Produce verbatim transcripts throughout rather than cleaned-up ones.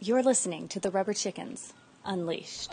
You're listening to the Rubber Chickens Unleashed.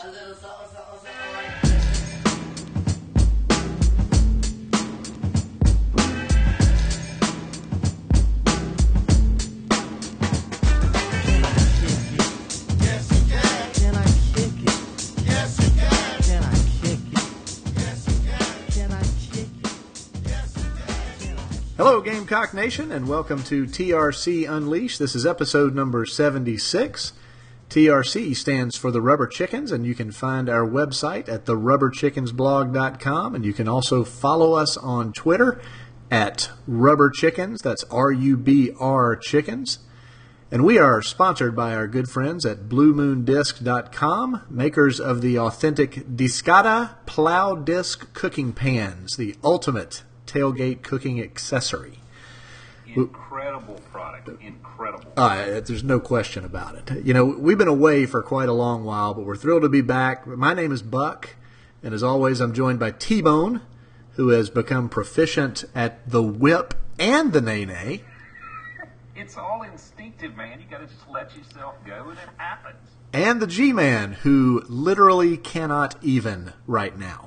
Hello, Gamecock Nation, and welcome to T R C Unleashed. This is episode number seventy-six. T R C stands for the Rubber Chickens, and you can find our website at the rubber chickens blog dot com, and you can also follow us on Twitter at Rubber Chickens. That's R U B R Chickens. And we are sponsored by our good friends at blue moon disc dot com, makers of the authentic Discada Plow Disc cooking pans, the ultimate tailgate cooking accessory. Incredible product. Incredible. Uh, there's no question about it. You know, we've been away for quite a long while, but we're thrilled to be back. My name is Buck, and as always, I'm joined by T-Bone, who has become proficient at the whip and the nay-nay. It's all instinctive, man. You got to just let yourself go, and it happens. And the G-Man, who literally cannot even right now.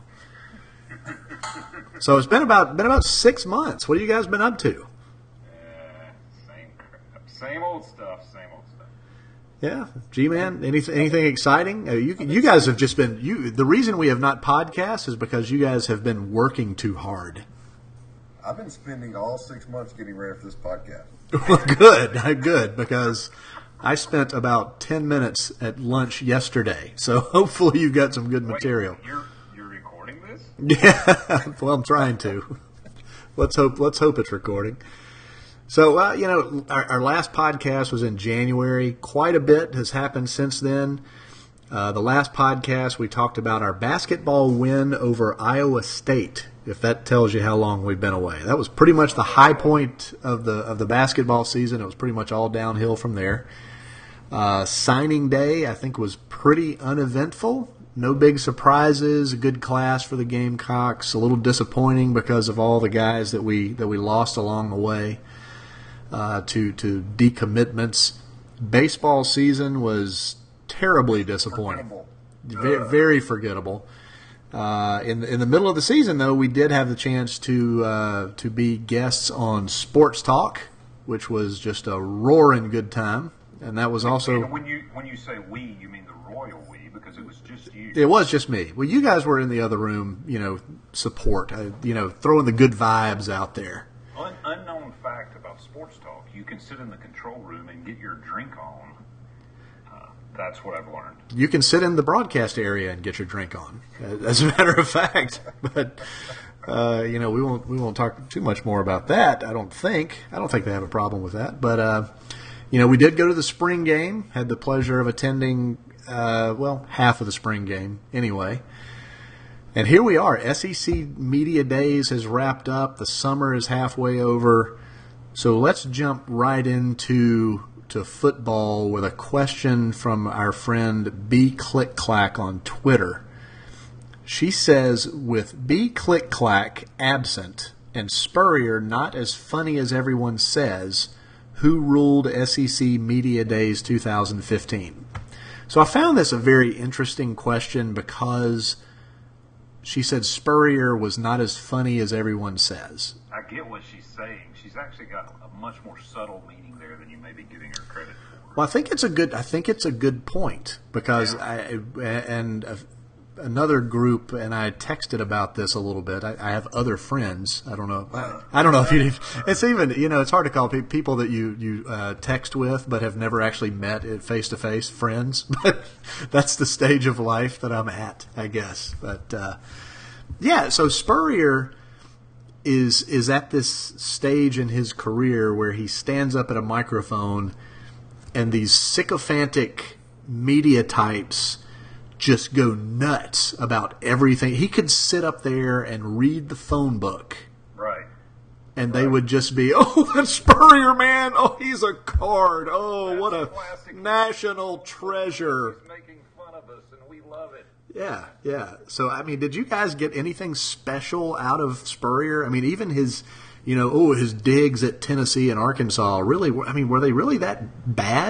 So it's been about been about six months. What have you guys been up to? Uh, same, same old stuff. Same old stuff. Yeah, G-Man. Anything anything exciting? Uh, you you guys have just been you. The reason we have not podcast is because you guys have been working too hard. I've been spending all six months getting ready for this podcast. Well, good, good, because I spent about ten minutes at lunch yesterday. So hopefully you've got some good material. Wait, you're you're recording this? Yeah, well, I'm trying to. Let's hope. Let's hope it's recording. So, uh, you know, our, our last podcast was in January. Quite a bit has happened since then. Uh, the last podcast, we talked about our basketball win over Iowa State. If that tells you how long we've been away, that was pretty much the high point of the of the basketball season. It was pretty much all downhill from there. Uh, signing day, I think, was pretty uneventful. No big surprises. A good class for the Gamecocks. A little disappointing because of all the guys that we that we lost along the way uh, to to decommitments. Baseball season was terribly disappointing. Very, very forgettable. Uh, in the, in the middle of the season, though, we did have the chance to uh, to be guests on Sports Talk, which was just a roaring good time. And that was also And when you when you say we, you mean the royal we, because it was just you. It was just me. Well, you guys were in the other room, you know, support, uh, you know, throwing the good vibes out there. Un- unknown fact about Sports Talk: you can sit in the control room and get your drink on. Uh, that's what I've learned. You can sit in the broadcast area and get your drink on, as a matter of fact. But uh, you know, we won't we won't talk too much more about that. I don't think. I don't think they have a problem with that. But uh, you know, we did go to the spring game. Had the pleasure of attending. Uh, well, half of the spring game, anyway. And here we are. S E C Media Days has wrapped up. The summer is halfway over. So let's jump right into to football with a question from our friend B Click Clack on Twitter. She says, with B Click Clack absent and Spurrier not as funny as everyone says, who ruled S E C Media Days two thousand fifteen? So I found this a very interesting question because she said Spurrier was not as funny as everyone says. I get what she's saying. She's actually got a much more subtle meaning there than you may be giving her credit for. Well, I think it's a good. I think it's a good point because Yeah. I and uh, another group and I texted about this a little bit. I, I have other friends. I don't know. I, I don't know if you. It's even you know it's hard to call pe- people that you you uh, text with but have never actually met face to face friends. But that's the stage of life that I'm at, I guess. But uh, yeah, so Spurrier is is at this stage in his career where he stands up at a microphone and these sycophantic media types just go nuts about everything. He could sit up there and read the phone book. Right. And they would just be, oh, that's Spurrier, man. Oh, he's a card. Oh, That's what a classic. national treasure. He's making fun of us, and we love it. Yeah, yeah. So, I mean, did you guys get anything special out of Spurrier? I mean, even his, you know, oh, his digs at Tennessee and Arkansas, really, I mean, were they really that bad?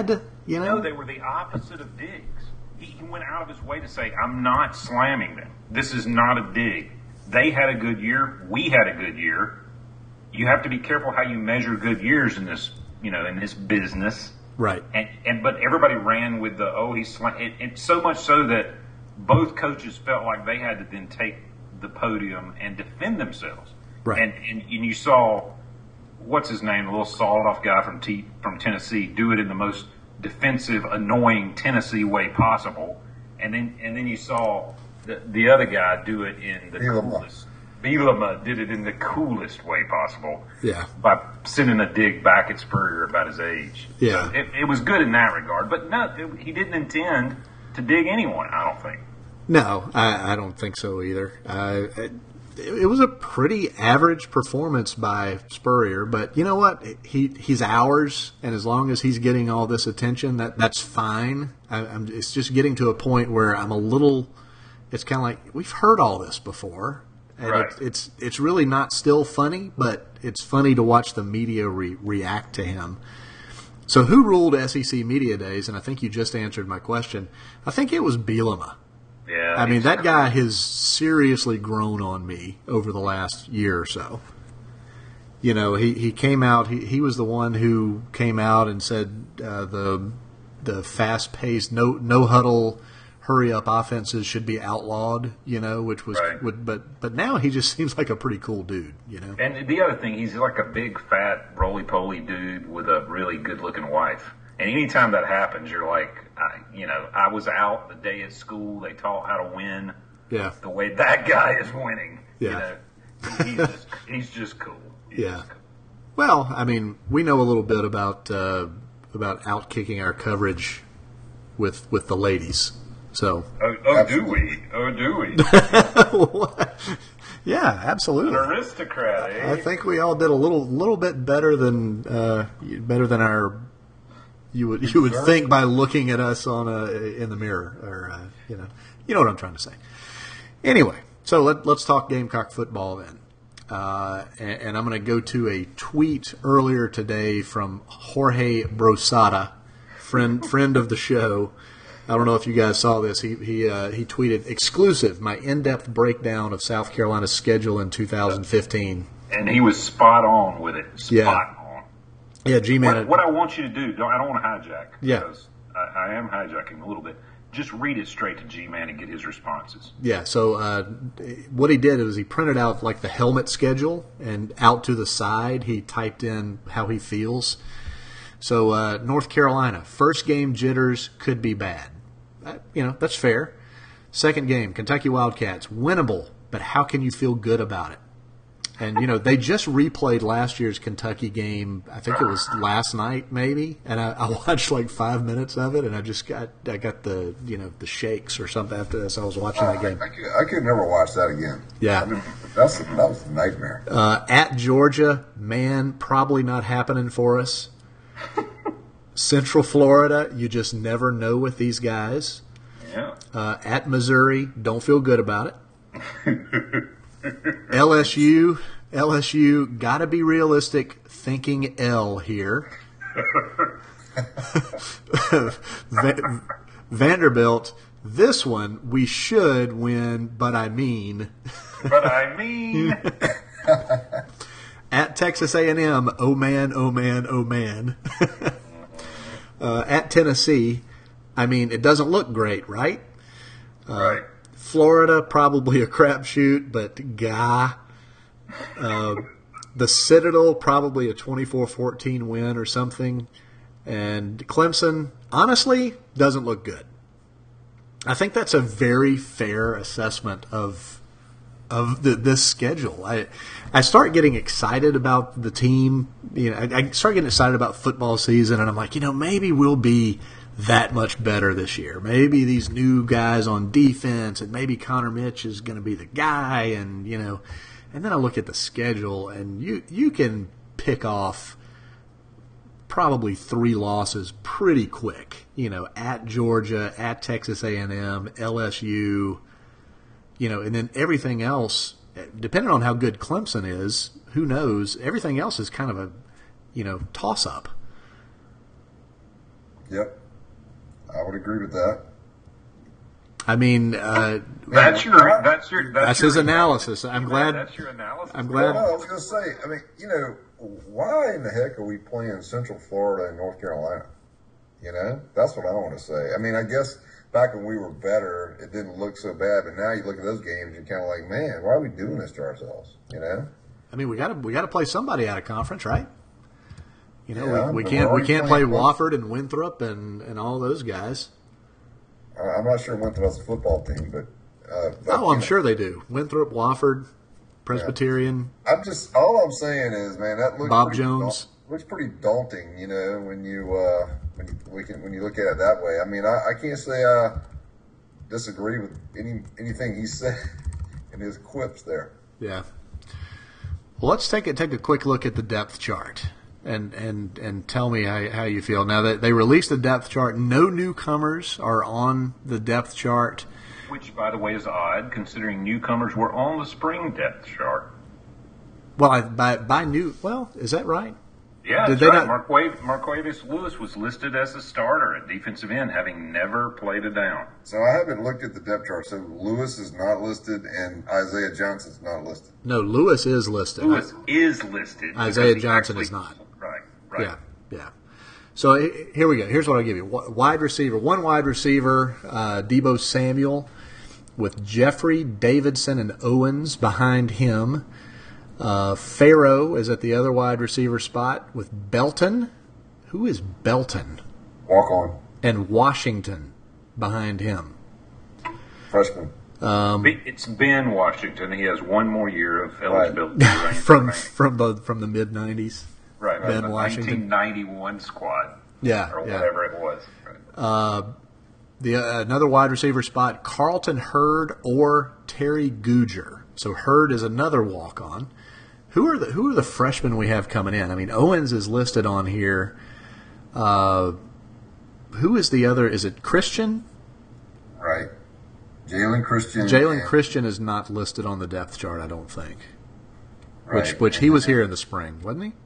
You know, No, they were the opposite of digs. He, he went out of his way to say, I'm not slamming them. This is not a dig. They had a good year. We had a good year. You have to be careful how you measure good years in this, you know, in this business. right? And, and but everybody ran with the, oh, he's slam. It, it, so much so that both coaches felt like they had to then take the podium and defend themselves. Right. And, and, and you saw, what's his name, the little sawed-off guy from T, from Tennessee, do it in the most defensive, annoying Tennessee way possible. And then and then you saw the, the other guy do it in the Bielema. coolest. Bielema did it in the coolest way possible. Yeah. By sending a dig back at Spurrier about his age. Yeah. So it, it was good in that regard. But no, it, he didn't intend to dig anyone, I don't think. No, I, I don't think so either. Uh, it, it was a pretty average performance by Spurrier, but you know what? He he's ours, and as long as he's getting all this attention, that that's fine. I, I'm, it's just getting to a point where I'm a little. It's kind of like we've heard all this before, and Right. it, it's it's really not still funny, but it's funny to watch the media re- react to him. So who ruled S E C Media Days? And I think you just answered my question. I think it was Bielema. Yeah. I mean, he's- that guy has seriously grown on me over the last year or so. You know, he, he came out, he, he was the one who came out and said uh, the the fast-paced, no no huddle, hurry-up offenses should be outlawed, you know, which was, Right. would, but but now he just seems like a pretty cool dude, you know. And the other thing, he's like a big, fat, roly-poly dude with a really good-looking wife. And anytime that happens, you're like, I, you know, I was out the day at school. They taught how to win. Yeah, The way that guy is winning, Yeah. you know, he's just, he's just cool. He's yeah. just cool. Well, I mean, we know a little bit about uh, about outkicking our coverage with with the ladies, so. Oh, oh do we? Oh, do we? Yeah, An absolutely. aristocrat, eh? I think we all did a little little bit better than uh, better than our you would you would think by looking at us on a in the mirror, or uh, you know you know what I'm trying to say. Anyway, so let, let's talk Gamecock football then, uh, and, and I'm going to go to a tweet earlier today from Jorge Brosada, friend friend of the show. I don't know if you guys saw this. He he uh, he tweeted exclusive my in-depth breakdown of South Carolina's schedule in two thousand fifteen. And he was spot on with it. Spot Yeah. on. Yeah, G-Man. What, what I want you to do, don't, I don't want to hijack. Yeah. Because I, I am hijacking a little bit. Just read it straight to G-Man and get his responses. Yeah, so uh, what he did was he printed out like the helmet schedule, and out to the side he typed in how he feels. So uh, North Carolina, first game jitters could be bad. Uh, you know, that's fair. Second game, Kentucky Wildcats, winnable, but how can you feel good about it? And, you know, they just replayed last year's Kentucky game. I think it was last night, maybe. And I, I watched like five minutes of it, and I just got I got the, you know, the shakes or something after this. I was watching the game. I could, I could never watch that again. Yeah. I mean, that's that was a nightmare. Uh, at Georgia, man, probably not happening for us. Central Florida, you just never know with these guys. Yeah. Uh, at Missouri, don't feel good about it. L S U, L S U, gotta be realistic, thinking L here. Va- Vanderbilt, this one we should win, but I mean. But I mean, At Texas A and M, oh man, oh man, oh man. uh, at Tennessee, I mean, it doesn't look great, right? right. Florida, probably a crapshoot, but gah. Uh, the Citadel, probably a twenty-four fourteen win or something. And Clemson, honestly, doesn't look good. I think that's a very fair assessment of of the, this schedule. I I start getting excited about the team. You know, I, I start getting excited about football season, and I'm like, you know, maybe we'll be that much better this year. Maybe these new guys on defense, and maybe Connor Mitch is going to be the guy, and you know, and then I look at the schedule, and you you can pick off probably three losses pretty quick. You know, at Georgia, at Texas A and M, L S U, you know, and then everything else, depending on how good Clemson is, who knows? Everything else is kind of a, you know, toss up. Yep. I would agree with that. I mean, uh, That's your that's your that's, that's your his analysis. I'm Yeah, glad. that's your analysis. I'm Well, glad. no, I was going to say, I mean, you know, why in the heck are we playing Central Florida and North Carolina? You know, that's what I want to say. I mean, I guess back when we were better, it didn't look so bad, but now you look at those games, you're kind of like, man, why are we doing this to ourselves? You know? I mean, we got to we got to play somebody out of conference, right? You know, Yeah, we, we but can't we're we already can't play playing- Wofford and Winthrop and, and all those guys. I- I'm not sure Winthrop's a football team, but. Uh, but Oh, I'm you know, sure they do. Winthrop, Wofford, Presbyterian. I'm just all I'm saying is, man, that looks Bob pretty Jones. daun- looks pretty daunting, you know, when you uh, when you we can when you look at it that way. I mean, I, I can't say I disagree with any anything he said in his quips there. Yeah. Well, let's take a, take a quick look at the depth chart and and, and tell me how, how you feel. Now that they released the depth chart, no newcomers are on the depth chart. Which, by the way, is odd considering newcomers were on the spring depth chart. Well, I, by by new. Well, is that right? Yeah, Did that's they right. not- Marquav- Marquavius Lewis was listed as a starter at defensive end, having never played a down. So I haven't looked at the depth chart. So Lewis is not listed, and Isaiah Johnson's not listed. No, Lewis is listed. Lewis is listed. Isaiah because he Johnson actually- is not. Right, right. Yeah, yeah. So eh, here we go. Here's what I'll give you. Wa- Wide receiver, one wide receiver, uh, Debo Samuel, with Jeffrey, Davidson, and Owens behind him. Uh, Farrow is at the other wide receiver spot with Belton. Who is Belton? Walk on, And Washington behind him. freshman. Be- It's Ben Washington. He has one more year of eligibility. to reign from reign. from the from the mid nineties. right, right, Ben the Washington. nineteen ninety-one squad. Yeah, or yeah. whatever it was. Right. The uh, another wide receiver spot, Carlton Hurd or Terry Guger. So Hurd is another walk on. Who are the who are the freshmen we have coming in? I mean, Owens is listed on here. Uh, who is the other? Is it Christian? Right. Jalen Christian. Jalen and- Christian is not listed on the depth chart, I don't think. Right. Which which he was here in the spring, wasn't he?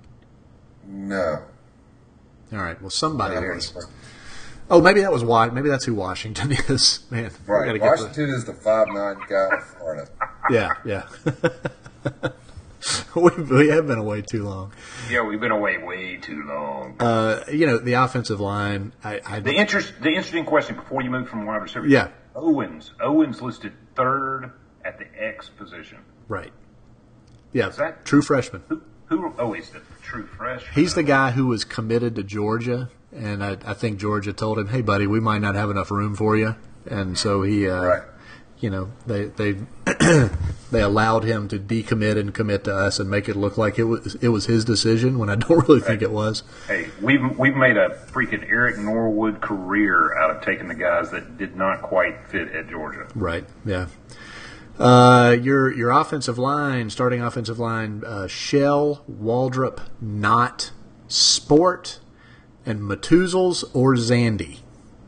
No. All right. Well, somebody Not here in was. spring. Oh, maybe that was why. Maybe that's who Washington is. Man, we Right. gotta get the- Washington is the five nine guy in Florida. Yeah, yeah. we, we have been away too long. Yeah, we've been away way too long. Uh, you know, the offensive line. I, I the interest, the interesting question before you move from wide receiver. Yeah. Owens. Owens listed third at the X position. right. Yeah, that- true freshman. Who? Who? Oh, he's the true freshman. He's the guy who was committed to Georgia, and I, I think Georgia told him, "Hey, buddy, we might not have enough room for you," and so he, uh, Right. you know, they they they allowed him to decommit and commit to us and make it look like it was it was his decision when I don't really think it was. Hey, we've we've made a freaking Eric Norwood career out of taking the guys that did not quite fit at Georgia. Right. Yeah. Uh, your your offensive line, starting offensive line, uh, Shell, Waldrop, Knott, Sport, and Matuzels or Zandy.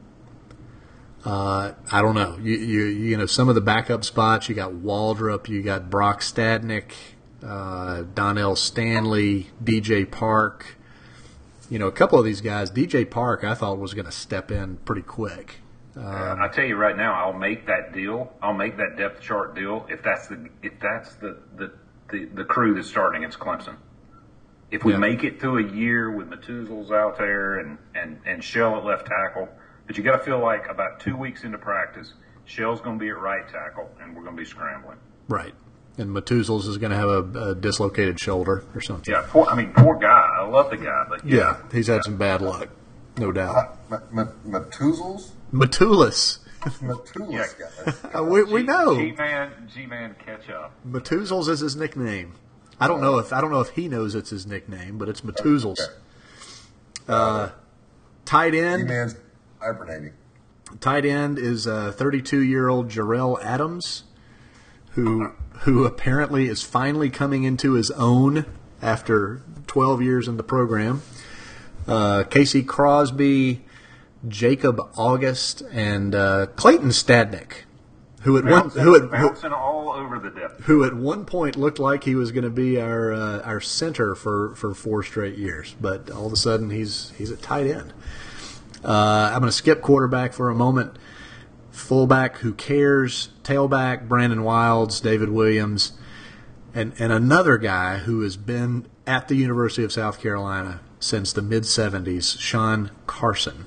Uh, I don't know. You, you you know some of the backup spots. You got Waldrop, you got Brock Stadnick, uh, Donnell Stanley, D J Park. You know, a couple of these guys. D J Park, I thought was going to step in pretty quick. Uh, I tell you right now, I'll make that deal. I'll make that depth chart deal if that's the if that's the the, the, the crew that's starting against Clemson. If we Yeah. make it through a year with Matuzels out there and, and, and Shell at left tackle, but you got to feel like about two weeks into practice, Shell's going to be at right tackle and we're going to be scrambling. Right. And Matuzels is going to have a, a dislocated shoulder or something. Yeah, poor, I mean, poor guy. I love the guy, but yeah, Yeah, he's had some bad luck, no doubt. Ma- Ma- Matuzels? Matulis. Matulis Yeah. guy. Uh, we we know G-man, G-man, catch up. Matuzels is his nickname. I don't know if I don't know if he knows it's his nickname, but it's Matuzels. Okay. Uh, tight He end. man's hibernating. Tight end is uh, thirty-two-year-old Jarrell Adams, who who apparently is finally coming into his own after twelve years in the program. Uh, Casey Crosby, Jacob August, and uh, Clayton Stadnick, who at one Bouncing, who at who, bouncing all over the depth. who at one point looked like he was going to be our uh, our center for, for four straight years, but all of a sudden he's he's at tight end. Uh, I'm going to skip quarterback for a moment. Fullback, who cares? Tailback, Brandon Wilds, David Williams, and, and another guy who has been at the University of South Carolina since the mid-seventies, Sean Carson.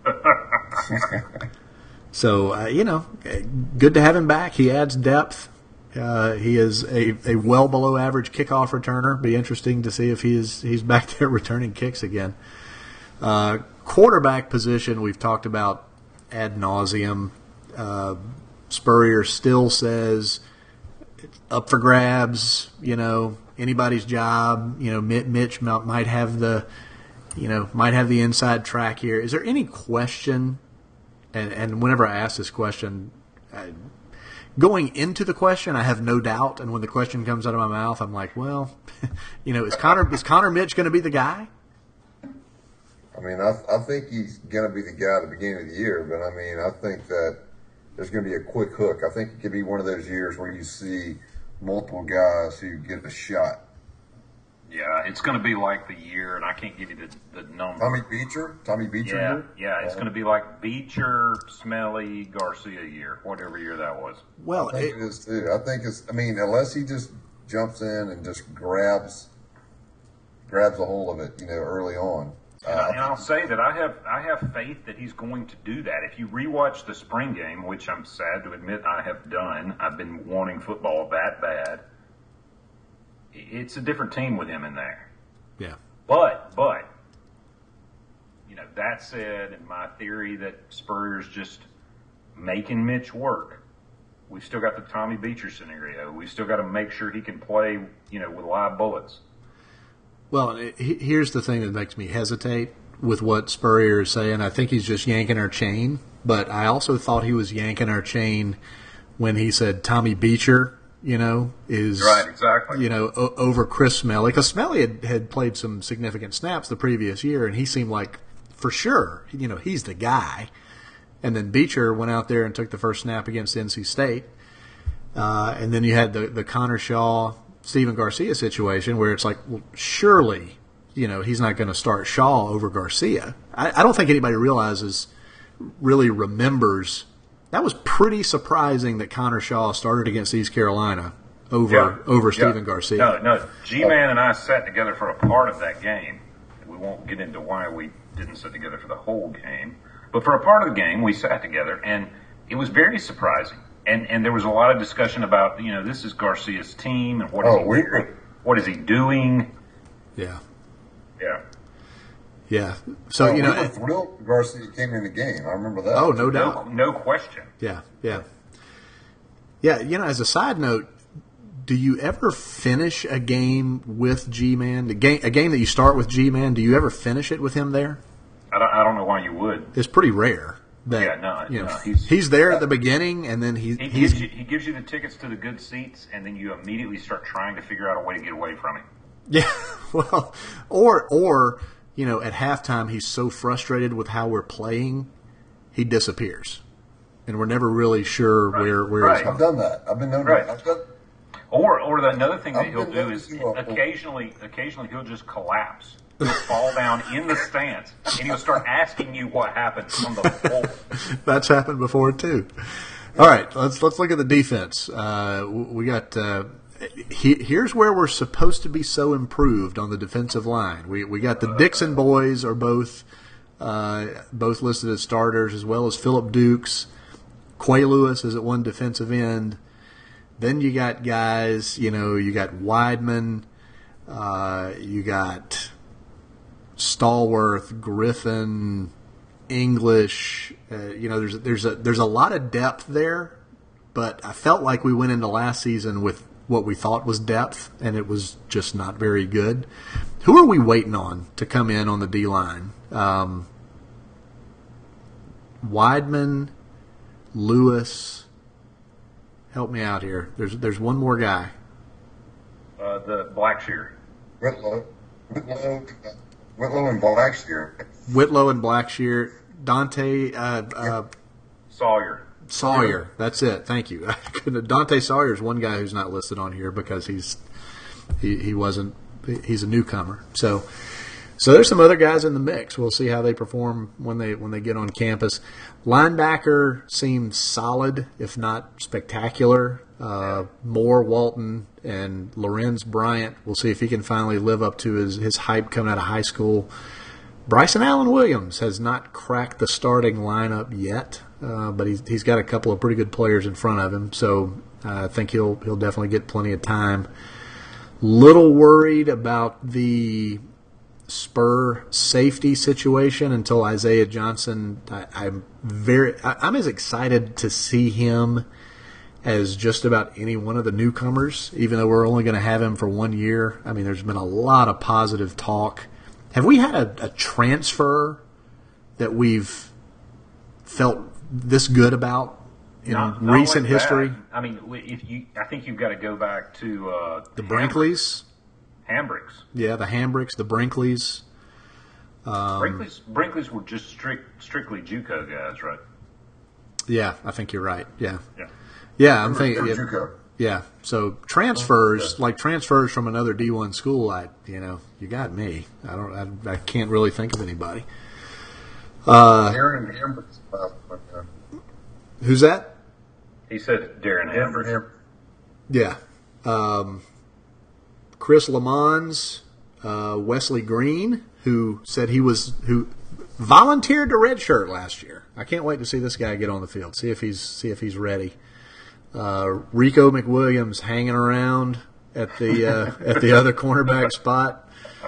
So, uh, you know, good to have him back. He adds depth. Uh, he is a, a well below average kickoff returner. Be interesting to see if he is he's back there returning kicks again. Uh, quarterback position we've talked about ad nauseum. Uh, Spurrier still says it's up for grabs. You know, anybody's job. You know, Mitch might have the you know might have the inside track here. Is there any question? And, and whenever I ask this question, I, going into the question, I have no doubt. And when the question comes out of my mouth, I'm like, well, you know, is Connor is Connor Mitch going to be the guy? I mean, I, I think he's going to be the guy at the beginning of the year. But, I mean, I think that there's going to be a quick hook. I think it could be one of those years where you see multiple guys who get a shot. Yeah, it's going to be like the year, and I can't give you the, the number. Tommy Beecher? Tommy Beecher Yeah, year? yeah, it's going to be like Beecher, Smelly, Garcia year, whatever year that was. Well, I think it, it is too. I think it's, I mean, unless he just jumps in and just grabs grabs a hold of it, you know, early on. Uh, And, I, and I'll say that I have I have faith that he's going to do that. If you rewatch the spring game, which I'm sad to admit I have done, I've been wanting football that bad. It's a different team with him in there. yeah. But, but, you know, that said, and my theory that Spurrier's just making Mitch work, we've still got the Tommy Beecher scenario. We've still got to make sure he can play, you know, with live bullets. Well, he- here's the thing that makes me hesitate with what Spurrier is saying. I think he's just yanking our chain, but I also thought he was yanking our chain when he said Tommy Beecher, you know, is Right, exactly. you know o- over Chris Smelly, because Smelly had, had played some significant snaps the previous year, and he seemed like for sure, you know, he's the guy. And then Beecher went out there and took the first snap against N C State, uh, and then you had the the Connor Shaw, Stephen Garcia situation where it's like, well, surely, you know, he's not going to start Shaw over Garcia. I, I don't think anybody realizes, really remembers. That was pretty surprising that Connor Shaw started against East Carolina over Yeah. over Yeah. Stephen Garcia. No, no. G-Man and I sat together for a part of that game. We won't get into why we didn't sit together for the whole game. But for a part of the game, we sat together, and it was very surprising. And and there was a lot of discussion about, you know, this is Garcia's team, and what is Oh, he we- doing? What is he doing? Yeah, Yeah. yeah. So Oh, you know, we were thrilled Garcia came in the game. I remember that. oh, no No, doubt. no question. Yeah, yeah, yeah. You know, as a side note, do you ever finish a game with G-Man? The game, a game that you start with G-Man, do you ever finish it with him there? I don't, I don't know why you would. It's pretty rare. That, Yeah, no, you know, no, he's, he's- there at the beginning, and then he, He he's gives, you, he gives you the tickets to the good seats, and then you immediately start trying to figure out a way to get away from him. yeah. Well, or or you know, at halftime, he's so frustrated with how we're playing, he disappears, and we're never really sure Right. where where Right. he's I've going. done that. I've been known Right. to. I've done, Or, or the, another thing that I've he'll been do known is to do a- occasionally, occasionally he'll just collapse. He'll fall down in the stance, and he'll start asking you what happened on the floor. That's happened before too. All right, let's let's look at the defense. Uh, we got uh, he, here's where we're supposed to be so improved on the defensive line. We we got the Dixon boys are both uh, both listed as starters, as well as Phillip Dukes. Quay Lewis is at one defensive end. Then you got guys, you know, you got Weidman, uh, you got Stallworth, Griffin, English. Uh, you know, there's there's a there's a lot of depth there, but I felt like we went into last season with what we thought was depth, and it was just not very good. Who are we waiting on to come in on the D line? Um, Weidman, Lewis. Help me out here. There's there's one more guy. Uh, the Blackshear. Whitlow, Whitlow, Whitlow and Blackshear. Whitlow and Blackshear. Dante uh, uh, Sawyer. Sawyer. That's it. Thank you. Dante Sawyer is one guy who's not listed on here because he's he, he wasn't he's a newcomer. So So there's some other guys in the mix. We'll see how they perform when they when they get on campus. Linebacker seems solid, if not spectacular. Uh, Moore, Walton, and Lorenz Bryant. We'll see if he can finally live up to his, his hype coming out of high school. Bryson Allen Williams has not cracked the starting lineup yet, uh, but he's he's got a couple of pretty good players in front of him, so uh, I think he'll he'll definitely get plenty of time. Little worried about the Spur safety situation until Isaiah Johnson. I, I'm very I, I'm as excited to see him as just about any one of the newcomers, even though we're only going to have him for one year. I mean, there's been a lot of positive talk. Have we had a, a transfer that we've felt this good about in Not, not recent like history? that. I mean, if you, I think you've got to go back to uh, The Brinkleys? Hambricks. Yeah, the Hambricks, the Brinkleys. Um, Brinkleys, Brinkleys were just strict, strictly JUCO guys, right? Yeah, I think you're right. Yeah. Yeah. Yeah, I'm They were- thinking. they Yeah, were JUCO. yeah. So transfers, like transfers from another D one school, I, you know, you got me. I don't, I, I can't really think of anybody. Uh, Aaron Hambrick's last one, yeah. who's that? He said Darren Aaron Hambrick. Ham- Yeah. Um, Chris Lamons, uh, Wesley Green, who said he was who volunteered to redshirt last year. I can't wait to see this guy get on the field. See if he's see if he's ready. Uh, Rico McWilliams hanging around at the uh, at the other cornerback spot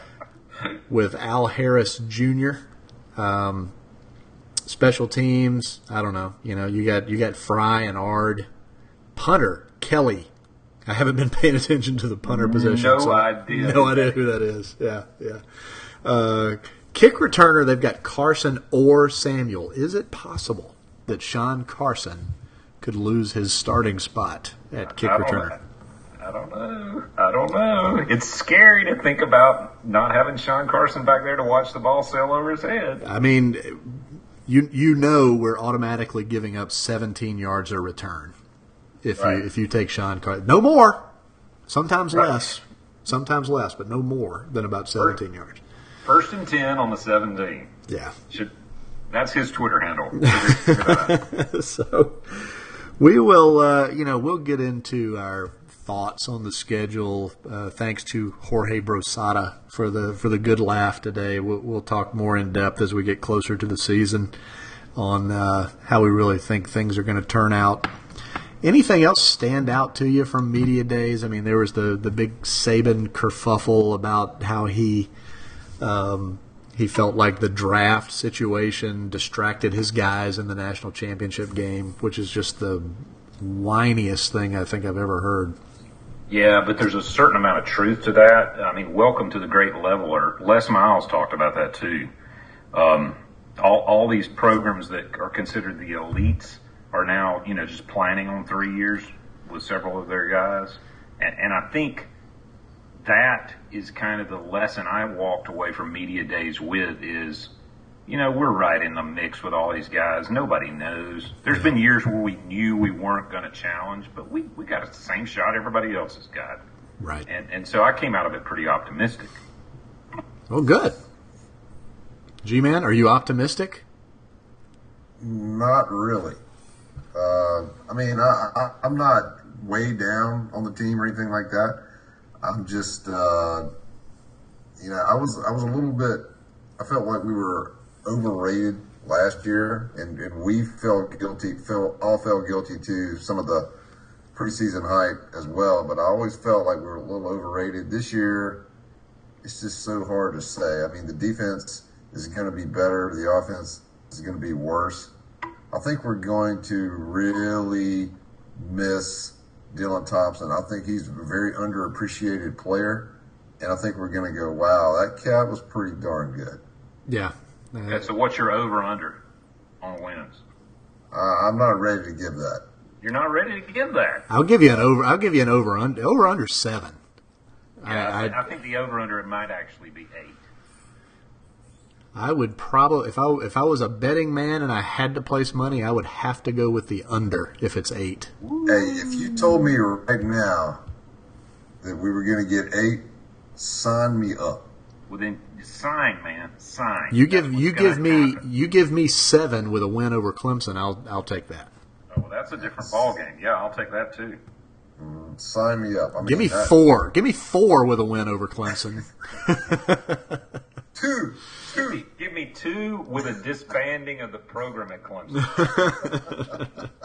with Al Harris Junior Um, special teams, I don't know. You know, you got you got Fry and Ard. Punter Kelly. I haven't been paying attention to the punter position. No so idea. No idea who that is. Yeah, yeah. Uh, kick returner, they've got Carson or Samuel. Is it possible that Sean Carson could lose his starting spot at kick I don't returner? know. I don't know. I don't know. It's scary to think about not having Sean Carson back there to watch the ball sail over his head. I mean, you you know we're automatically giving up seventeen yards a return if Right. you if you take Sean Carson. No more. Sometimes Right. less. Sometimes less, but no more than about seventeen yards. First and ten on the seventeen. Yeah. Should that's his Twitter handle. Figure- figure that out. So we will, uh, you know, we'll get into our thoughts on the schedule. Uh, thanks to Jorge Brosada for the for the good laugh today. We'll, we'll talk more in depth as we get closer to the season on uh, how we really think things are going to turn out. Anything else stand out to you from media days? I mean, there was the the big Saban kerfuffle about how he. Um, He felt like the draft situation distracted his guys in the national championship game, which is just the whiniest thing I think I've ever heard. Yeah, but there's a certain amount of truth to that. I mean, welcome to the great leveler. Les Miles talked about that too. Um, all, all these programs that are considered the elites are now, you know, just planning on three years with several of their guys. And, and I think that is kind of the lesson I walked away from media days with is, you know, we're right in the mix with all these guys. Nobody knows. There's been years where we knew we weren't going to challenge, but we, we got the same shot everybody else has got. Right. And, and so I came out of it pretty optimistic. Well, good. G-Man, are you optimistic? Not really. Uh, I mean, I, I, I'm not way down on the team or anything like that. I'm just, uh, you know, I was I was a little bit. I felt like we were overrated last year, and, and we felt guilty. Felt all felt guilty to some of the preseason hype as well. But I always felt like we were a little overrated. This year, it's just so hard to say. I mean, the defense is going to be better. The offense is going to be worse. I think we're going to really miss Dylan Thompson. I think he's a very underappreciated player, and I think we're going to go, wow, that cat was pretty darn good. Yeah. Okay, so what's your over-under on wins? Uh, I'm not ready to give that. You're not ready to give that. I'll give you an over. I'll give you an over under over under seven. Yeah, I, I, I, I think the over-under it might actually be eight. I would probably if I if I was a betting man and I had to place money, I would have to go with the under if it's eight. Hey, if you told me right now that we were going to get eight, sign me up. Well, then sign, man, sign. You give That's you what's give gonna me happen. you give me seven with a win over Clemson. I'll I'll take that. Oh, well, that's a different ball game. Yeah, I'll take that too. Sign me up. I mean, Give me that- four. Give me four with a win over Clemson. Two. Give me, give me two with a disbanding of the program at Clemson.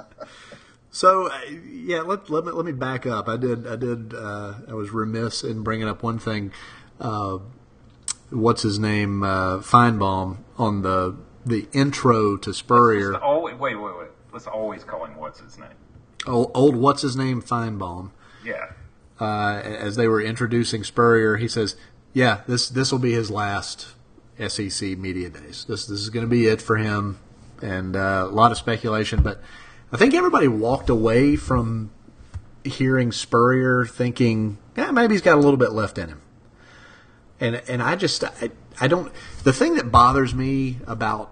So uh, yeah, let let me let me back up. I did I did uh, I was remiss in bringing up one thing. Uh, what's his name? Uh, Feinbaum on the the intro to Spurrier. Let's always, wait, wait, wait. Let's always call him what's his name. Old, old what's his name? Feinbaum. Yeah. Uh, as they were introducing Spurrier, he says, "Yeah, this this will be his last S E C media days. This this is going to be it for him." And uh, a lot of speculation, but I think everybody walked away from hearing Spurrier thinking, "Yeah, maybe he's got a little bit left in him." And and I just I, I don't. The thing that bothers me about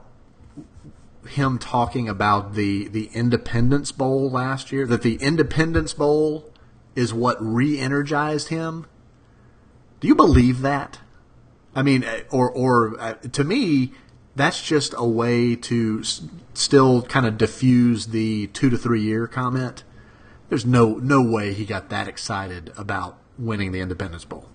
him talking about the the Independence Bowl last year, that the Independence Bowl is what re-energized him. Do you believe that? I mean, or or uh, to me, that's just a way to s- still kind of diffuse the two to three year comment. There's no no way he got that excited about winning the Independence Bowl.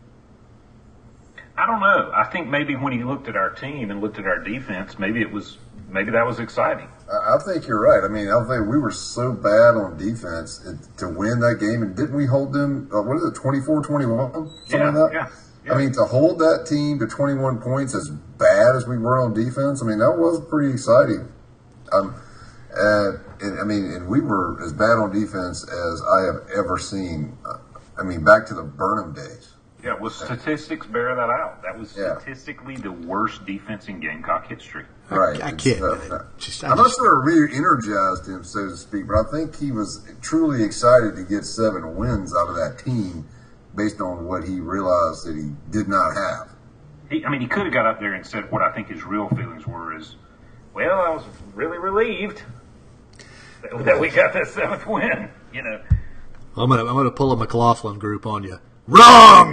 I don't know. I think maybe when he looked at our team and looked at our defense, maybe it was maybe that was exciting. I I think you're right. I mean, I think we were so bad on defense it, to win that game, and didn't we hold them? Uh, what is it, twenty-four twenty-one? Something Yeah, like that. yeah, yeah. I mean, to hold that team to twenty-one points as bad as we were on defense, I mean, that was pretty exciting. Um, and, and I mean, and we were as bad on defense as I have ever seen. Uh, I mean, back to the Burnham days. Yeah, well, statistics bear that out. That was Yeah. statistically the worst defense in Gamecock history. Right. I It's, can't. uh, Just, I I'm not just- sure it re-energized him, so to speak, but I think he was truly excited to get seven wins out of that team based on what he realized that he did not have. He, I mean, he could have got up there and said what I think his real feelings were is, well, I was really relieved that, that we got that seventh win. You know, I'm gonna I'm gonna pull a McLaughlin group on you. Wrong.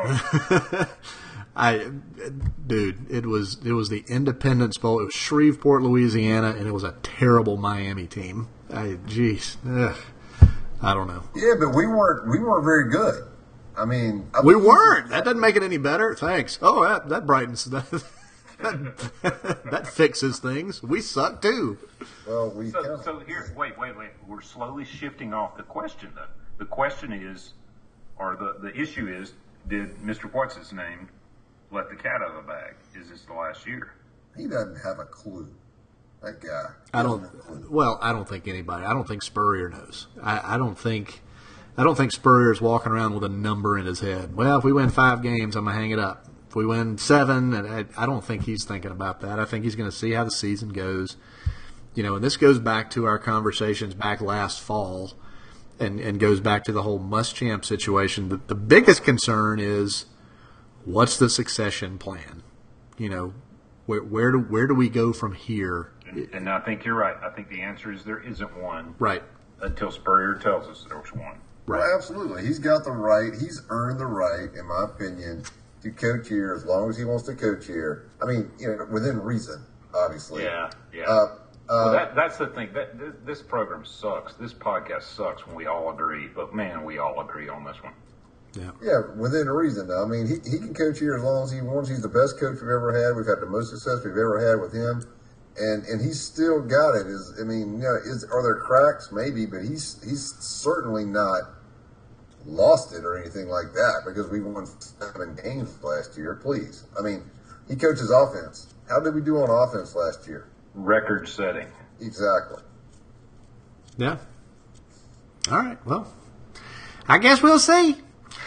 I, dude, it was it was the Independence Bowl. It was Shreveport, Louisiana, and it was a terrible Miami team. I, jeez, ugh, I don't know. Yeah, but we weren't we weren't very good. I mean, I We think- weren't. That doesn't make it any better. Thanks. Oh, that that brightens that that, that fixes things. We suck too. Well, we so kinda- so here, wait, wait, wait. We're slowly shifting off the question though. The question is, or the the issue is, did Mister What's his name let the cat out of the bag? Is this the last year? he doesn't have a clue. That guy. I doesn't don't. have a clue. Well, I don't think anybody. I don't think Spurrier knows. I, I don't think. I don't think Spurrier's walking around with a number in his head. Well, if we win five games, I'm gonna hang it up. If we win seven, and I, I don't think he's thinking about that. I think he's going to see how the season goes. You know, and this goes back to our conversations back last fall, and and goes back to the whole Muschamp situation. The, the biggest concern is what's the succession plan? You know, where where do where do we go from here? And, and I think you're right. I think the answer is there isn't one Right. until Spurrier tells us there's one. Right. Well, absolutely. He's got the right. He's earned the right, in my opinion, to coach here as long as he wants to coach here. I mean, you know, within reason, obviously. Yeah, yeah. Uh, well, uh, that, that's the thing. That this, this program sucks. This podcast sucks when we all agree. But man, we all agree on this one. Yeah. Yeah, within reason. I mean, he, he can coach here as long as he wants. He's the best coach we've ever had. We've had the most success we've ever had with him, and and he's still got it. Is I mean, you know, is are there cracks? Maybe, but he's he's certainly not lost it or anything like that because we won seven games last year. Please, I mean, he coaches offense. How did we do on offense last year? Record setting. Exactly. Yeah. All right. Well, I guess we'll see.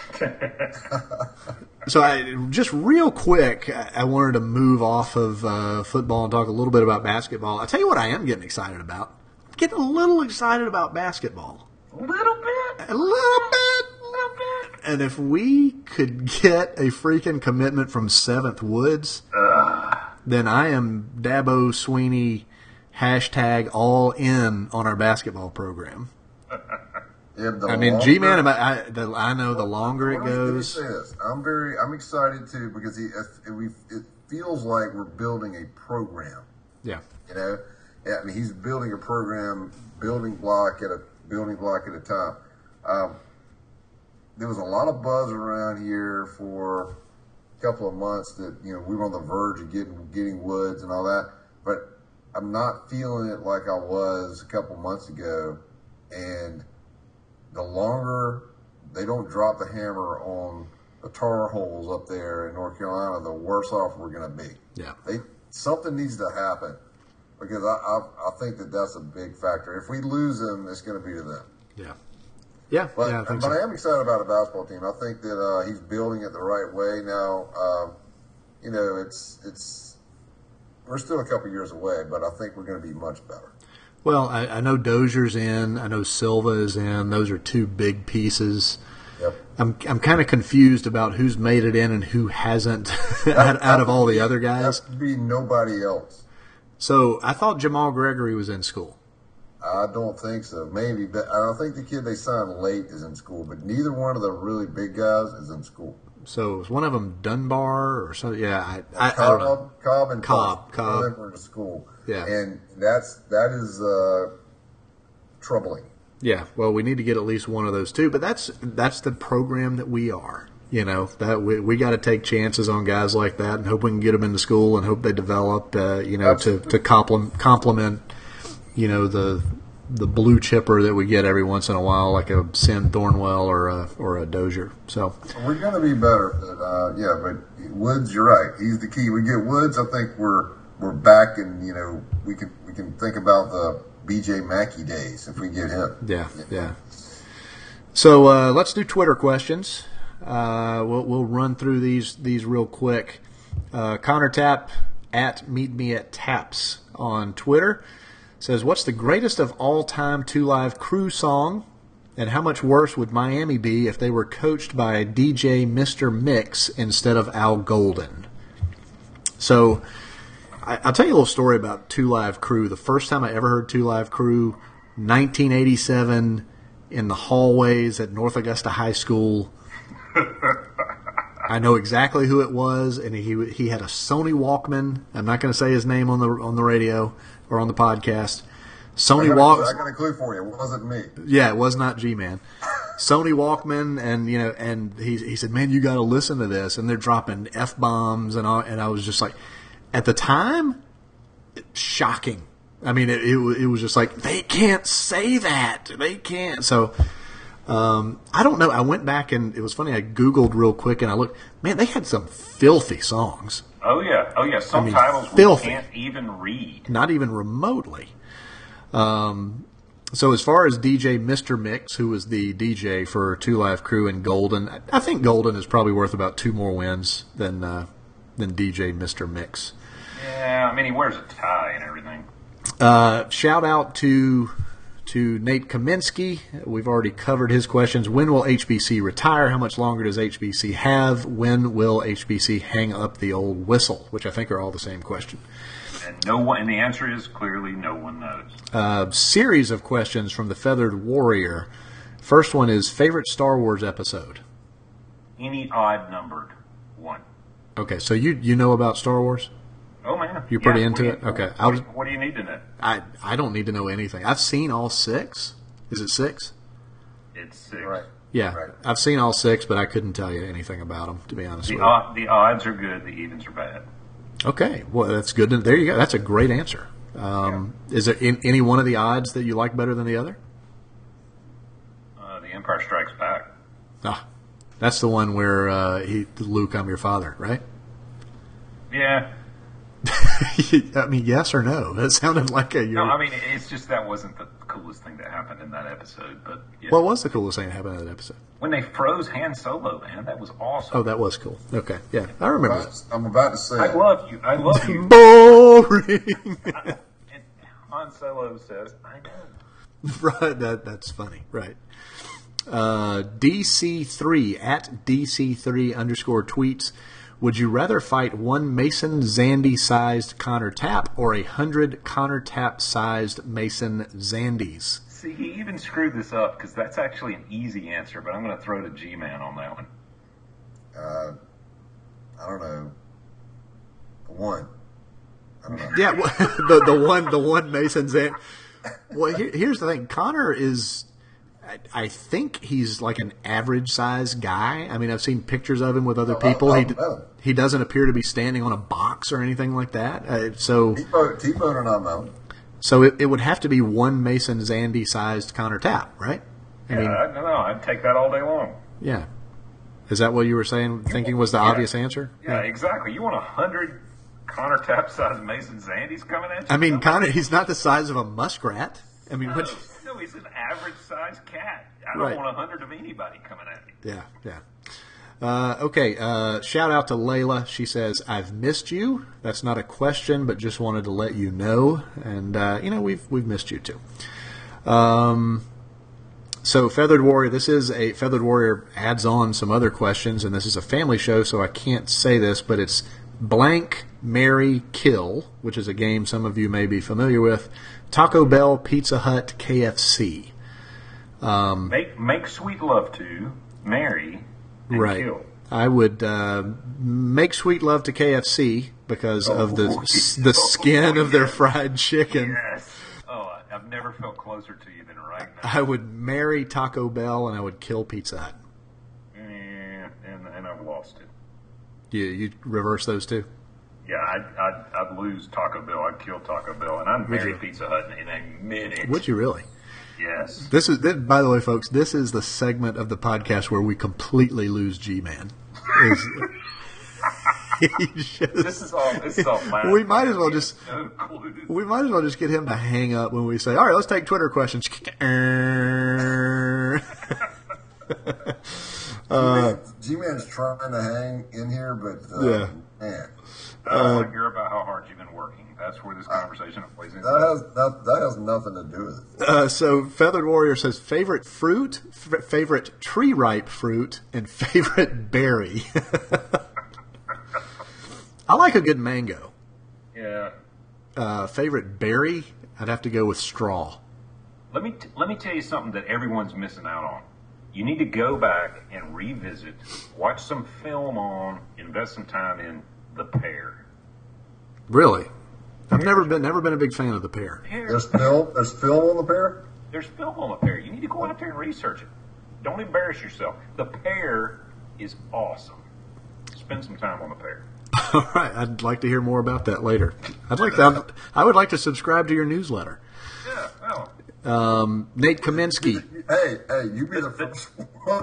So, I, just real quick, I, I wanted to move off of uh, football and talk a little bit about basketball. I'll tell you what I am getting excited about. I'm getting a little excited about basketball. A little bit. A little bit. A little bit. And if we could get a freaking commitment from Seventh Woods, then I am Dabo Sweeney hashtag all in on our basketball program. If the I mean, longer- G-Man, I, I, the, I know the longer it Let me- let me goes. say this. I'm very, I'm excited too because he, it, we, it feels like we're building a program. Yeah. You know, yeah, I mean, he's building a program, building block at a building block at a time. Um, there was a lot of buzz around here for a couple of months that you know we were on the verge of getting getting Woods and all that, but I'm not feeling it like I was a couple months ago. And the longer they don't drop the hammer on the Tar Holes up there in North Carolina, the worse off we're going to be. Yeah. They something needs to happen because I, I I think that that's a big factor. If we lose them, it's going to be to them. Yeah. Yeah. But yeah, I think but so. I am excited about a basketball team. I think that uh, he's building it the right way now. Uh, you know, it's it's we're still a couple years away, but I think we're going to be much better. Well, I, I know Dozier's in. I know Silva is in. Those are two big pieces. Yep. I'm I'm kind of confused about who's made it in and who hasn't out, out of all the other guys. That would be nobody else. So I thought Jamal Gregory was in school. I don't think so. Maybe, but I don't think the kid they signed late is in school. But neither one of the really big guys is in school. So is one of them Dunbar or something? Yeah, I, I, I don't know. Cobb, Cobb and Cobb, Cobb, Cobb. One of them were to school. Yeah. and that's that is uh, troubling. Yeah, well, we need to get at least one of those two, but that's that's the program that we are. You know that we we got to take chances on guys like that and hope we can get them into school and hope they develop. Uh, you know, to to complement complement. You know the the blue chipper that we get every once in a while, like a Sin Thornwell or a or a Dozier. So We're going to be better. But, uh, yeah, but Woods, you're right. He's the key. We get Woods, I think we're we're back, and you know we can we can think about the B J Mackey days if we get him. yeah, yeah. So uh, let's do Twitter questions. Uh, we'll we'll run through these these real quick. Uh, Connor Tapp at Meet Me at Taps on Twitter says, "What's the greatest of all time Two Live Crew song, and how much worse would Miami be if they were coached by D J Mister Mix instead of Al Golden?" So I, I'll tell you a little story about Two Live Crew. The first time I ever heard Two Live Crew, nineteen eighty-seven, in the hallways at North Augusta High School. I know exactly who it was, and he he had a Sony Walkman. I'm not going to say his name on the on the radio or on the podcast. Sony I got, Walkman. I got a clue for you. It wasn't me. Yeah, it was not G-Man. Sony Walkman, and you know, and he he said, "Man, you got to listen to this." And they're dropping f bombs, and all, and I was just like, at the time, shocking. I mean, it, it it was just like they can't say that. They can't. So. Um, I don't know. I went back and it was funny. I Googled real quick and I looked. Man, they had some filthy songs. Oh yeah, oh yeah. Some I mean, titles filthy. we can't even read. Not even remotely. Um, so as far as D J Mister Mix, who was the D J for Two Live Crew and Golden, I, I think Golden is probably worth about two more wins than uh, than D J Mister Mix. Yeah, I mean he wears a tie and everything. Uh, shout out to. To Nate Kaminsky. We've already covered his questions. When will H B C retire? How much longer does H B C have? When will H B C hang up the old whistle? Which I think are all the same question. And no one. And the answer is clearly no one knows. Uh, series of questions from the Feathered Warrior. First one is favorite Star Wars episode. Any odd numbered one. Okay, so you you know about Star Wars? Oh man, You're pretty Yeah, into what do it? you- Okay, What, I'll- what do you need to know? I I don't need to know anything. I've seen all six. Is it six? It's six. Right. Yeah, Right. I've seen all six, but I couldn't tell you anything about them, to be honest The with you. odd, the odds are good. The evens are bad. Okay, well, that's good. There you go. That's a great answer. Um, Is there in, any one of the odds that you like better than the other? Uh, the Empire Strikes Back. Ah, that's the one where uh, he, Luke, I'm your father, right? Yeah. I mean, yes or no? That sounded like a. No, You're, I mean it's just that wasn't the coolest thing that happened in that episode. But yeah. what was the coolest thing that happened in that episode? when they froze Han Solo, man, that was awesome. Oh, that was cool. Okay, yeah, I remember that. I'm about to say. I love you. I love you. Boring. And Han Solo says, "I know." Right, that that's funny, right? Uh, D C three at D C three underscore tweets. Would you rather fight one Mason Zandy sized Connor Tapp or a hundred Connor Tapp sized Mason Zandys? See, he even screwed this up because that's actually an easy answer, but I'm going to throw to G-Man on that one. Uh, I don't know. One. I don't know. Yeah, well, the the one the one Mason Zan. Well, here, here's the thing. Connor is, I, I think he's like an average size guy. I mean, I've seen pictures of him with other people. I, I he know. he doesn't appear to be standing on a box or anything like that. Uh, so T-Bone, T-Bone and I know. so it, it would have to be one Mason Zandy sized Connor Tapp, right? I Yeah, mean, I don't know. I'd take that all day long. yeah. Is that what you were saying? Thinking was the Yeah. obvious answer? Yeah, exactly. You want a hundred Connor Tapp-sized Mason Zandys coming at you? I mean, No. Connor, he's not the size of a muskrat. I mean, No, what? no, he's an average-sized cat. I don't Right. want a hundred of anybody coming at me. Yeah, yeah. Uh, okay, uh, shout out to Layla. She says, I've missed you. That's not a question, but just wanted to let you know. And, uh, you know, we've we've missed you too. Um, so, Feathered Warrior, this is a, Feathered Warrior adds on some other questions, and this is a family show, so I can't say this, but it's blank, marry, kill, which is a game some of you may be familiar with, Taco Bell, Pizza Hut, K F C. Um, Make make sweet love to, marry, and Right. kill. I would uh, make sweet love to K F C because of the Oh, the skin of their yes. fried chicken. Yes. Oh, I've never felt closer to you than right now. I would marry Taco Bell and I would kill Pizza Hut. Eh, and and I've lost it. You you reverse those two? Yeah, I'd, I'd, I'd lose Taco Bell. I'd kill Taco Bell, and I'd marry you? Pizza Hut in a minute. Would you really? Yes. This is this, by the way, folks. This is the segment of the podcast where we completely lose G-Man. Is- he just- This is all. This is all. Laugh. We might as well just- No clue. we might as well just get him to hang up when we say, "All right, let's take Twitter questions." Uh, G-Man's trying to hang in here, but uh, Yeah. man, I don't want to hear about how hard you've been working. That's where this conversation plays into. that has that, that has nothing to do with it. Uh, so Feathered Warrior says favorite fruit, f- favorite tree ripe fruit, and favorite berry. I like a good mango. Yeah. Uh, favorite berry, I'd have to go with straw. Let me t- let me tell you something that everyone's missing out on. You need to go back and revisit, watch some film on, invest some time in the pear. Really, I've never been never been a big fan of the pear. Pear. There's film. There's film on the pear. There's film on the pear. You need to go out there and research it. Don't embarrass yourself. The pear is awesome. Spend some time on the pear. All right, I'd like to hear more about that later. I'd like to. I would like to subscribe to your newsletter. Yeah, well, Um, Nate Kaminsky. Hey, hey, you be the first one.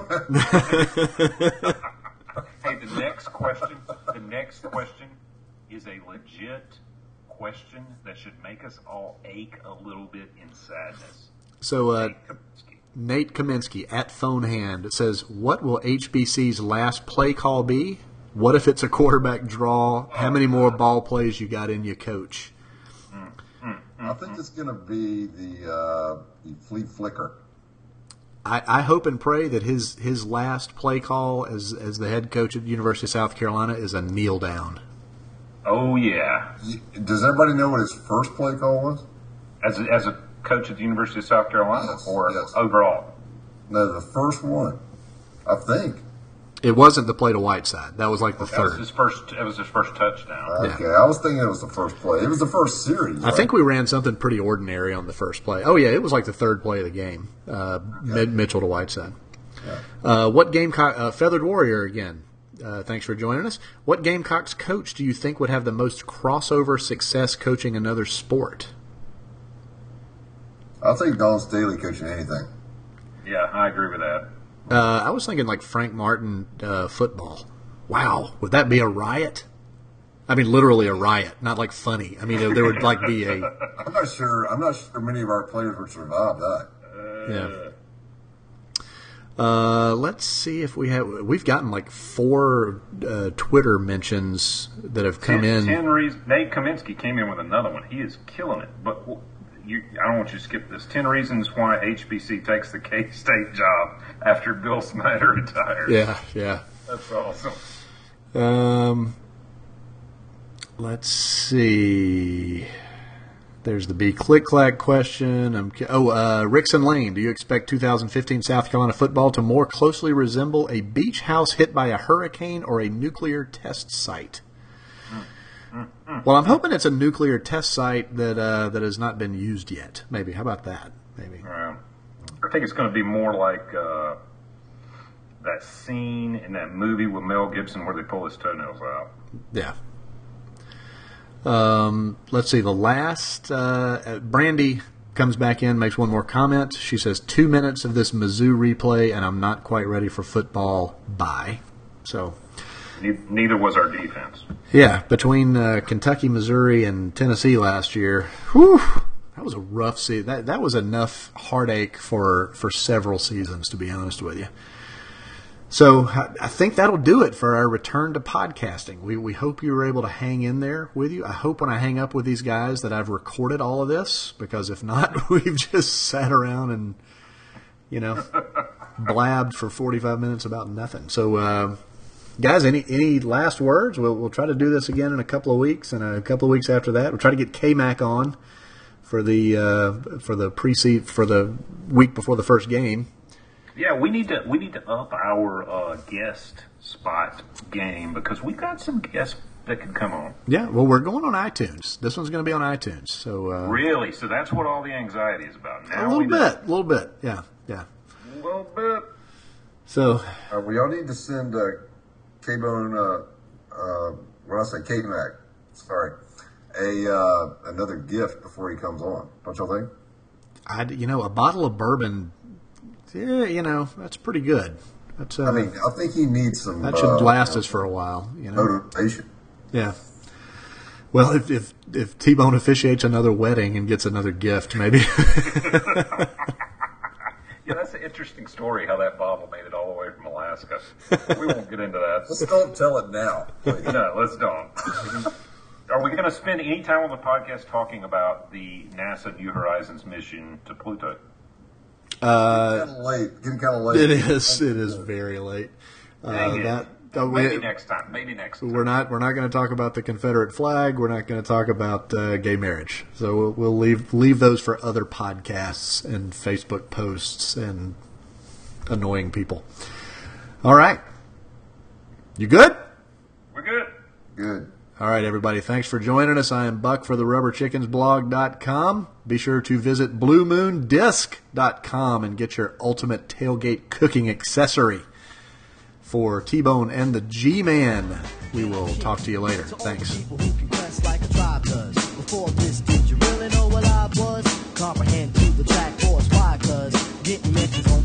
hey, the next question, the next question is a legit question that should make us all ache a little bit in sadness. So, uh, Nate Kaminsky at Phone Hand says, "What will H B C's last play call be? What if it's a quarterback draw? How many more ball plays you got in you, coach?" I think it's going to be the uh, the flea flicker. I, I hope and pray that his his last play call as as the head coach at the University of South Carolina is a kneel down. Oh yeah, Does everybody know what his first play call was? as a, as a coach at the University of South Carolina, Yes, or yes. overall. No, the first one. I think. It wasn't the play to Whiteside. That was like the That was third. his first. That was his first touchdown. Okay, I was thinking it was the first play. It was the first series. I think we ran something pretty ordinary on the first play. Oh yeah, it was like the third play of the game. Uh, Mid- Mitchell to Whiteside. Uh, what Gamecock uh, Feathered Warrior again? Uh, thanks for joining us. What Gamecocks coach do you think would have the most crossover success coaching another sport? I'll take Don Staley coaching anything. Yeah, I agree with that. Uh, I was thinking like Frank Martin uh, football. Wow, would that be a riot? I mean, literally a riot, not like funny. I mean, there, there would like be a I'm not sure. I'm not sure many of our players would survive that. yeah. Uh, let's see if we have. We've gotten like four uh, Twitter mentions that have come ten, in. ten reasons. Nate Kaminsky came in with another one. He is killing it. But you, I don't want you to skip this. Ten reasons why H B C takes the K-State job after Bill Snyder retires. Yeah, yeah. That's awesome. Um, let's see. There's the B Click Clack question. Um, oh, uh, Rickson Lane. Do you expect two thousand fifteen South Carolina football to more closely resemble a beach house hit by a hurricane or a nuclear test site? Well, I'm hoping it's a nuclear test site that uh, that has not been used yet. Maybe. How about that? Maybe. Uh, I think it's going to be more like uh, that scene in that movie with Mel Gibson where they pull his toenails out. Yeah. Um, let's see. The last, uh, Brandy comes back in, makes one more comment. She says, two minutes of this Mizzou replay, and I'm not quite ready for football. Bye. So, neither was our defense. Yeah, between uh, Kentucky, Missouri, and Tennessee last year, whew, that was a rough season. That that was enough heartache for, for several seasons, to be honest with you. So I think that'll do it for our return to podcasting. We we hope you were able to hang in there with you. I hope when I hang up with these guys that I've recorded all of this, because if not, we've just sat around and, you know, blabbed for forty-five minutes about nothing. So, uh, guys, any any last words? We'll we'll try to do this again in a couple of weeks, and a couple of weeks after that, we'll try to get K-Mac on for the uh, for the pre for the week before the first game. Yeah, we need to we need to up our uh, guest spot game because we got some guests that could come on. Yeah, well, we're going on iTunes. This one's going to be on iTunes. So uh, really, so that's what all the anxiety is about. Now a little we bit, know. a little bit, yeah, yeah. A little bit. So uh, we all need to send uh, K-Bone, uh, uh, what did I say, K-Mac, sorry, a uh, another gift before he comes on. Don't y'all think? I, you know, a bottle of bourbon. Yeah, you know, that's pretty good. That's, uh, I mean, I think he needs some. That should uh, last us for a while, you know. Motivation. Yeah. Well, if if if T-Bone officiates another wedding and gets another gift, maybe. Yeah, that's an interesting story. How that bottle made it all the way from Alaska. We won't get into that. Let's don't tell it now. Please. No, let's don't. Are we going to spend any time on the podcast talking about the NASA New Horizons mission to Pluto? Uh, getting kind of late. Getting kind of late. It is. It is very late. Uh, Dang it. that uh, Maybe we, next time. Maybe next time. We're not. We're not going to talk about the Confederate flag. We're not going to talk about uh, gay marriage. So we'll, we'll leave leave those for other podcasts and Facebook posts and annoying people. All right. You good? We're good. Good. All right, everybody. Thanks for joining us. I am Buck for the rubber chickens blog dot com. Be sure to visit blue moon disc dot com and get your ultimate tailgate cooking accessory. For T-Bone and the G-Man, we will talk to you later. Thanks. Before this, did you really know what I was? Comprehend to the track force, why? Cause getting mentions on